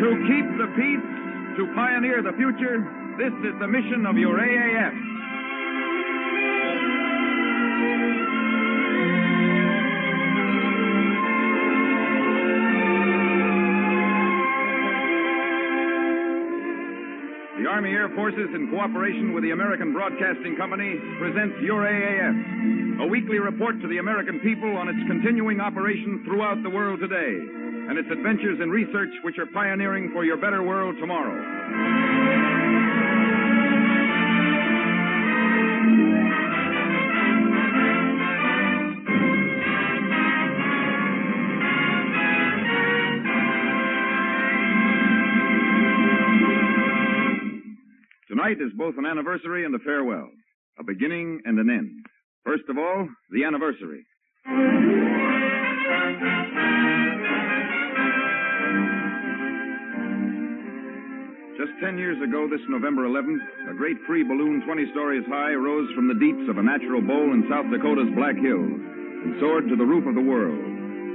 To keep the peace, to pioneer the future, this is the mission of your AAF. The Army Air Forces, in cooperation with the American Broadcasting Company, presents Your AAF, a weekly report to the American people on its continuing operations throughout the world today, and its adventures in research which are pioneering for your better world tomorrow. Tonight is both an anniversary and a farewell, a beginning and an end. First of all, the anniversary. Just 10 years ago, this November 11th, a great free balloon 20 stories high rose from the deeps of a natural bowl in South Dakota's Black Hills and soared to the roof of the world.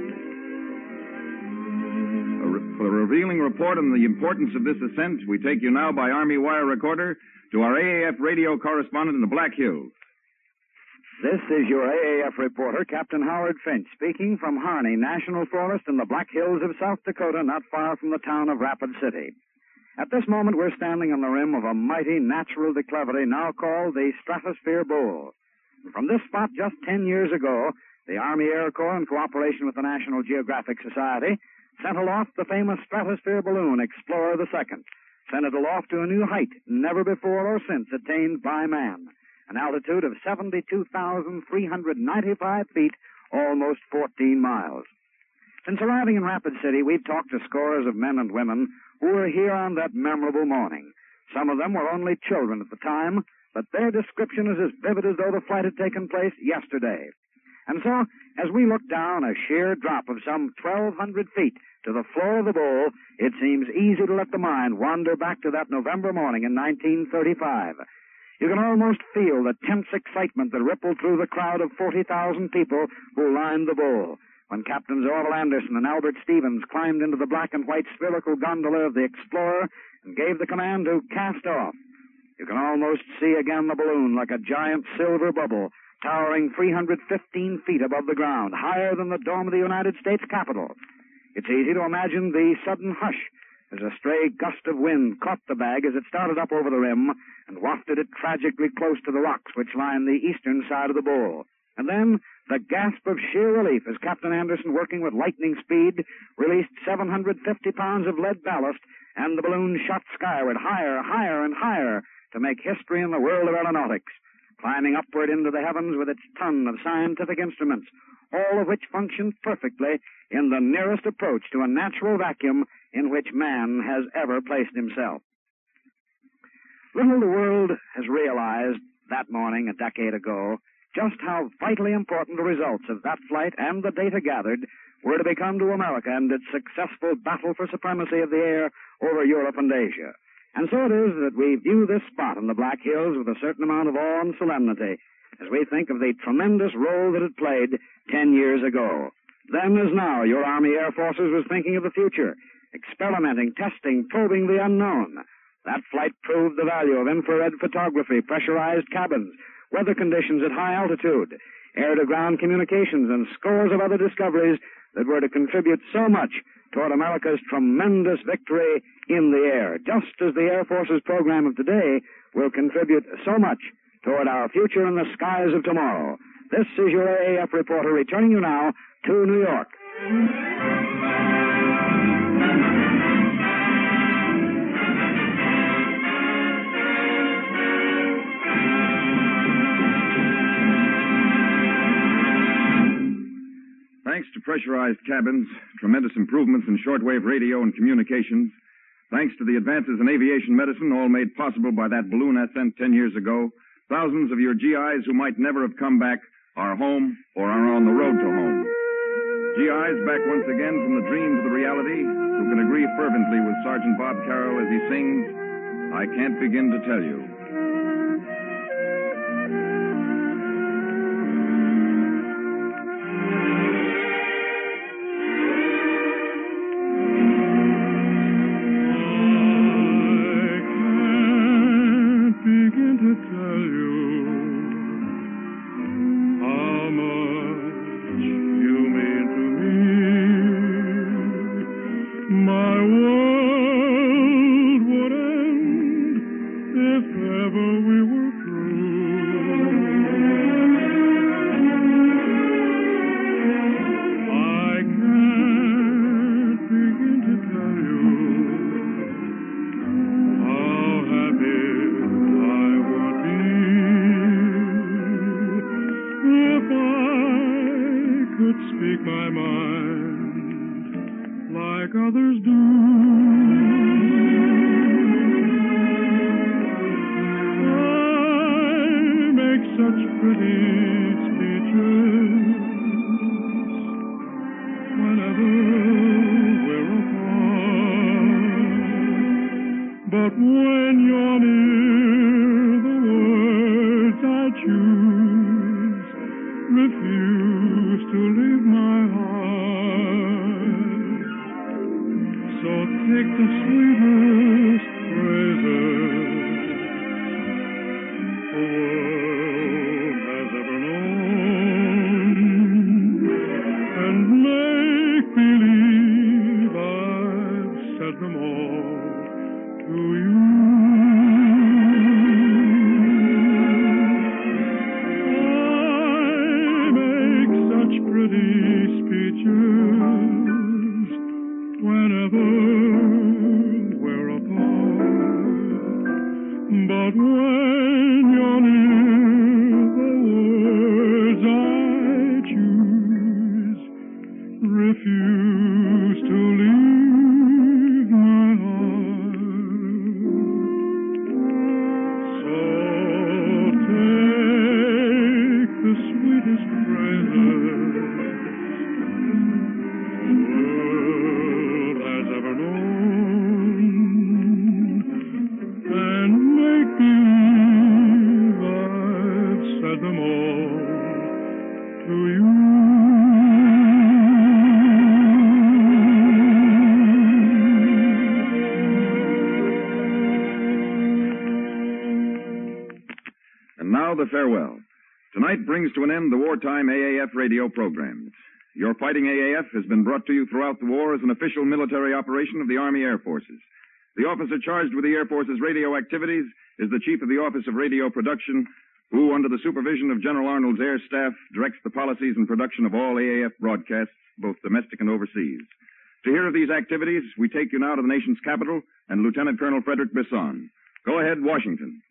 For a revealing report on the importance of this ascent, we take you now by Army wire recorder to our AAF radio correspondent in the Black Hills. This is your AAF reporter, Captain Howard Finch, speaking from Harney National Forest in the Black Hills of South Dakota, not far from the town of Rapid City. At this moment, we're standing on the rim of a mighty natural declivity now called the Stratosphere Bowl. From this spot just 10 years ago, the Army Air Corps, in cooperation with the National Geographic Society, sent aloft the famous stratosphere balloon, Explorer II, sent it aloft to a new height never before or since attained by man, an altitude of 72,395 feet, almost 14 miles. Since arriving in Rapid City, we've talked to scores of men and women who were here on that memorable morning. Some of them were only children at the time, but their description is as vivid as though the flight had taken place yesterday. And so, as we look down a sheer drop of some 1,200 feet to the floor of the bowl, it seems easy to let the mind wander back to that November morning in 1935. You can almost feel the tense excitement that rippled through the crowd of 40,000 people who lined the bowl when Captains Orville Anderson and Albert Stevens climbed into the black and white spherical gondola of the Explorer and gave the command to cast off. You can almost see again the balloon like a giant silver bubble, towering 315 feet above the ground, higher than the dome of the United States Capitol. It's easy to imagine the sudden hush as a stray gust of wind caught the bag as it started up over the rim and wafted it tragically close to the rocks which line the eastern side of the bowl. And then the gasp of sheer relief as Captain Anderson, working with lightning speed, released 750 pounds of lead ballast, and the balloon shot skyward, higher, higher, and higher, to make history in the world of aeronautics, climbing upward into the heavens with its ton of scientific instruments, all of which functioned perfectly in the nearest approach to a natural vacuum in which man has ever placed himself. Little the world has realized that morning a decade ago just how vitally important the results of that flight and the data gathered were to become to America and its successful battle for supremacy of the air over Europe and Asia. And so it is that we view this spot in the Black Hills with a certain amount of awe and solemnity as we think of the tremendous role that it played 10 years ago. Then as now, your Army Air Forces was thinking of the future, experimenting, testing, probing the unknown. That flight proved the value of infrared photography, pressurized cabins, weather conditions at high altitude, air-to-ground communications, and scores of other discoveries that were to contribute so much toward America's tremendous victory in the air, just as the Air Force's program of today will contribute so much toward our future in the skies of tomorrow. This is your AAF reporter returning you now to New York. Thanks to pressurized cabins, tremendous improvements in shortwave radio and communications, thanks to the advances in aviation medicine, all made possible by that balloon ascent 10 years ago, thousands of your GIs who might never have come back are home or are on the road to home. GIs back once again from the dream to the reality, who can agree fervently with Sergeant Bob Carroll as he sings, I Can't Begin to Tell You. could speak my mind like others do. I make such pretty speeches whenever we're apart. But when you're near, the words I choose refuse to leave my heart. So take the sweetest praises the world has ever known, and make believe I've said them all to you. Pretty speeches whenever we're apart. But when you're near, the words I choose refuse to leave my heart. So take the sweetest praises the farewell. Tonight brings to an end the wartime AAF radio programs. Your Fighting AAF has been brought to you throughout the war as an official military operation of the Army Air Forces. The officer charged with the Air Force's radio activities is the Chief of the Office of Radio Production, who, under the supervision of General Arnold's Air Staff, directs the policies and production of all AAF broadcasts, both domestic and overseas. To hear of these activities, we take you now to the nation's capital and Lieutenant Colonel Frederick Bisson. Go ahead, Washington.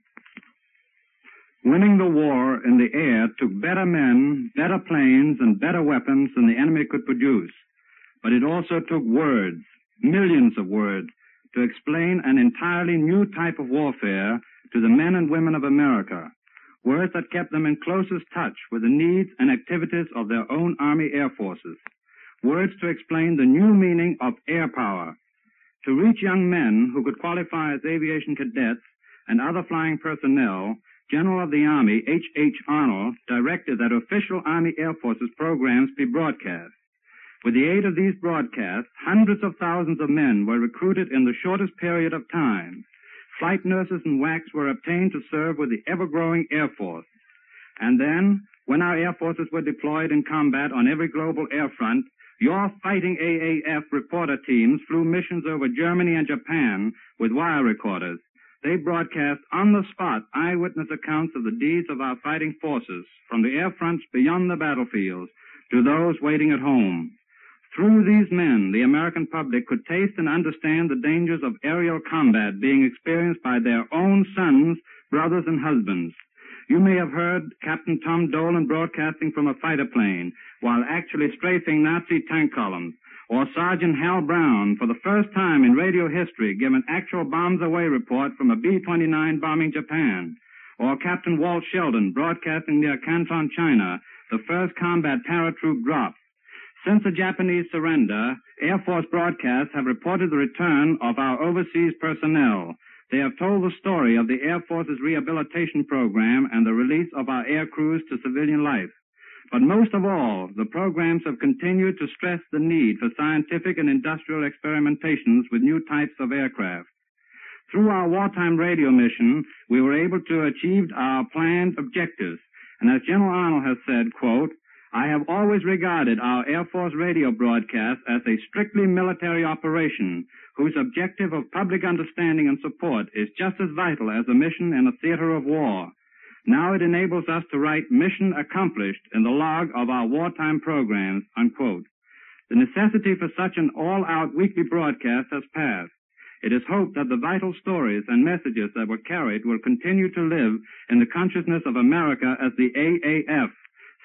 Winning the war in the air took better men, better planes, and better weapons than the enemy could produce. But it also took words, millions of words, to explain an entirely new type of warfare to the men and women of America, words that kept them in closest touch with the needs and activities of their own Army Air Forces, words to explain the new meaning of air power. To reach young men who could qualify as aviation cadets and other flying personnel, General of the Army H.H. Arnold directed that official Army Air Forces programs be broadcast. With the aid of these broadcasts, hundreds of thousands of men were recruited in the shortest period of time. Flight nurses and WACs were obtained to serve with the ever-growing Air Force. And then, when our Air Forces were deployed in combat on every global air front, your Fighting AAF reporter teams flew missions over Germany and Japan with wire recorders. They broadcast on the spot eyewitness accounts of the deeds of our fighting forces from the air fronts beyond the battlefields to those waiting at home. Through these men, the American public could taste and understand the dangers of aerial combat being experienced by their own sons, brothers, and husbands. You may have heard Captain Tom Dolan broadcasting from a fighter plane while actually strafing Nazi tank columns, or Sergeant Hal Brown, for the first time in radio history, give an actual bombs away report from a B-29 bombing Japan, or Captain Walt Sheldon broadcasting near Canton, China, the first combat paratroop drop. Since the Japanese surrender, Air Force broadcasts have reported the return of our overseas personnel. They have told the story of the Air Force's rehabilitation program and the release of our air crews to civilian life. But most of all, the programs have continued to stress the need for scientific and industrial experimentations with new types of aircraft. Through our wartime radio mission, we were able to achieve our planned objectives. And as General Arnold has said, quote, I have always regarded our Air Force radio broadcast as a strictly military operation whose objective of public understanding and support is just as vital as a mission in a theater of war. Now it enables us to write mission accomplished in the log of our wartime programs, unquote. The necessity for such an all-out weekly broadcast has passed. It is hoped that the vital stories and messages that were carried will continue to live in the consciousness of America as the AAF,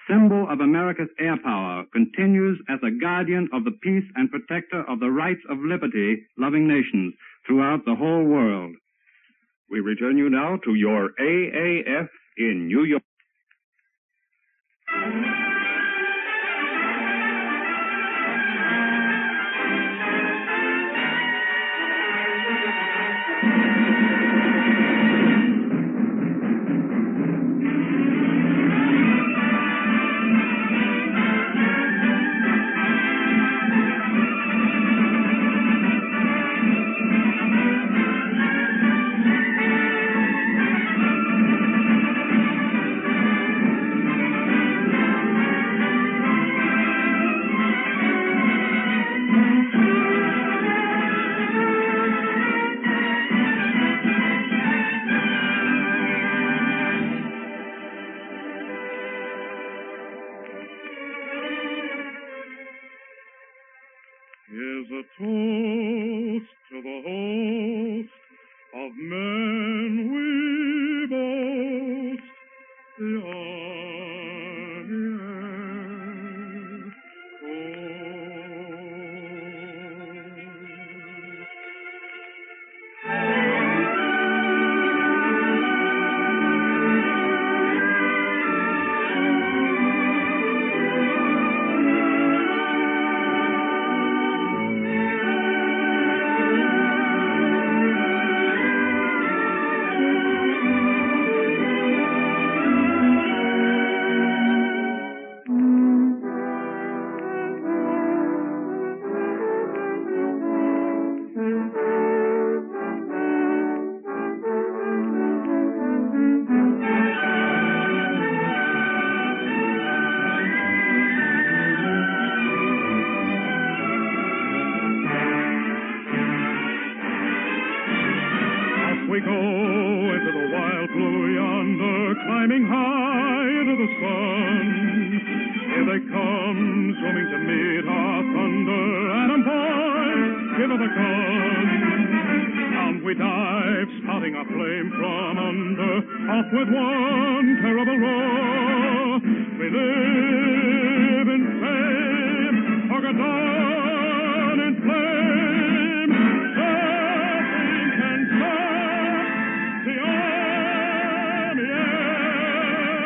symbol of America's air power, continues as a guardian of the peace and protector of the rights of liberty-loving nations throughout the whole world. We return you now to your AAF in New York. Here's a toast to the host of men we boast, the Army Air we go into the wild blue yonder, climbing high into the sun. Here they come, swimming to meet our thunder. Atom boys, give her the gun. Down we dive, spouting our flame from under, off with one terrible roar. We live in fame, Argonne in flame. Nothing can stop the Army Air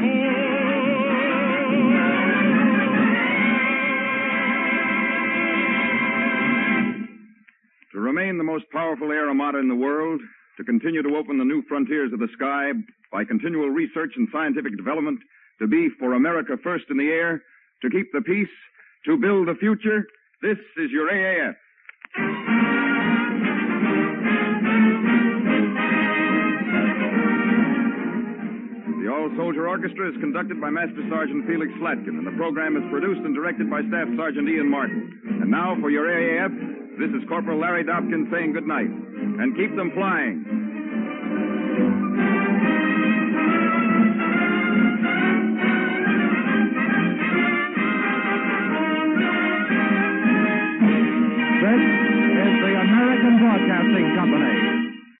Force. To remain the most powerful air armada in the world, to continue to open the new frontiers of the sky by continual research and scientific development, to be for America first in the air, to keep the peace, to build the future, this is your AAF. The All-Soldier Orchestra is conducted by Master Sergeant Felix Slatkin, and the program is produced and directed by Staff Sergeant Ian Martin. And now, for your AAF, this is Corporal Larry Dobkin saying good night. And keep them flying. This is the American Broadcasting Company.